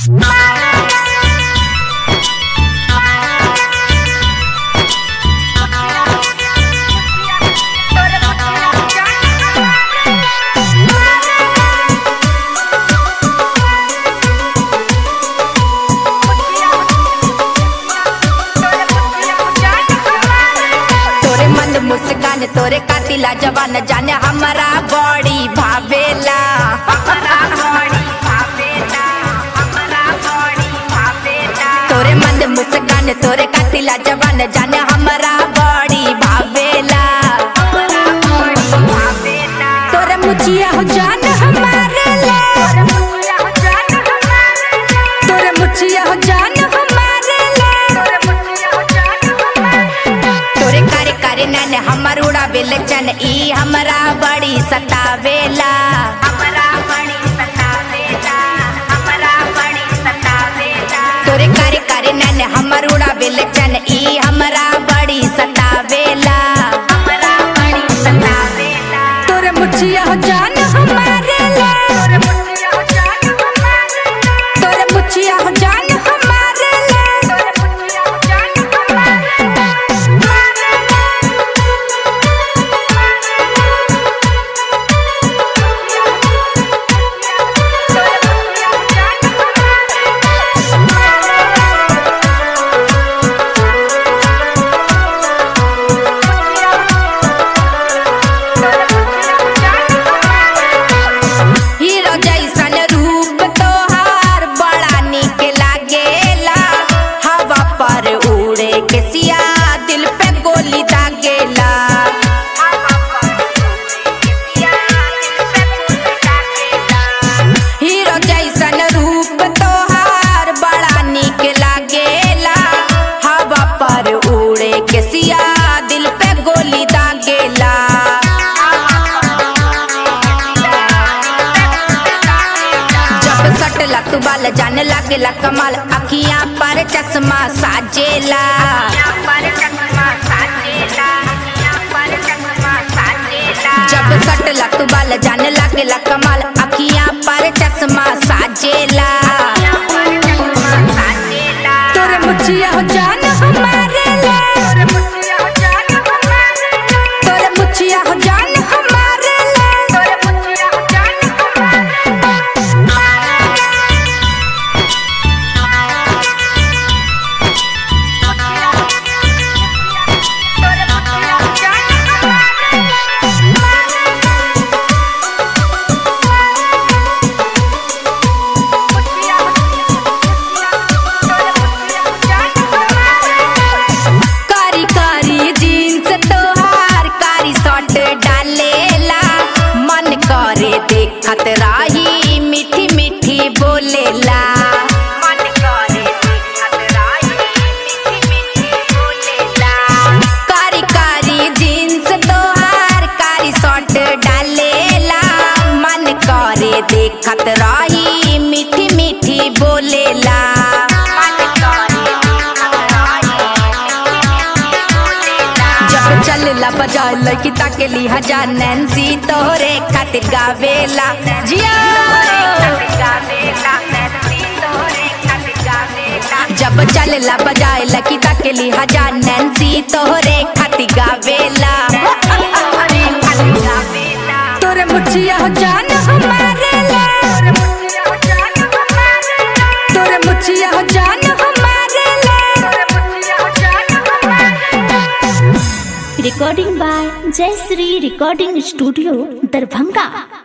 मुस्कान तोरे कातिला जवान जाने हमारा बॉडी भावेला तोरे मंद मुस्कान तोरे कातिला जवान जाने हमारा बॉडी भावेला तोरे मुछिया हो जान हमारे ला तोरे मुछिया हो जान हमारे ला तोरे कारे कारे नैन हमर उड़ावेले चन ई हमरा बड़ी सतावेला तोरे कारे कारे नैन हमर उड़ावेले चन ई हमरा बड़ी सतावेला तोरे मुछिया हो जान हमारे ला तोरे मुछिया हो जान हमारे ला तू बाल जाने लागेला कमाल अखियां पर चश्मा साजेला जब सटला तू बाल जाने लागेला कमाल अखियां पर चश्मा साजेला तोरे मुछिया हो जान हमारे ला तोरे मुछिया हो जान हमारे ला खतराही मीठी मीठी बोलेला कारी कारी जीन्स तोहार कारी शर्ट डालेला मन करे देखत रही मीठी मीठी बोलेला जब चलला बजाए लड़की ताके लिहाजा नैन्सी तोहरे खातिर गावेला जिया जब चलला बजाए लड़की ताके लिहाजा नैन्सी तोहरे खातिर गावेला तोरे मुछिया हो जान हमारे ला तोरे मुछिया हो जान हमारे ला Recording by Jayashree Recording Studio, Darbhanga।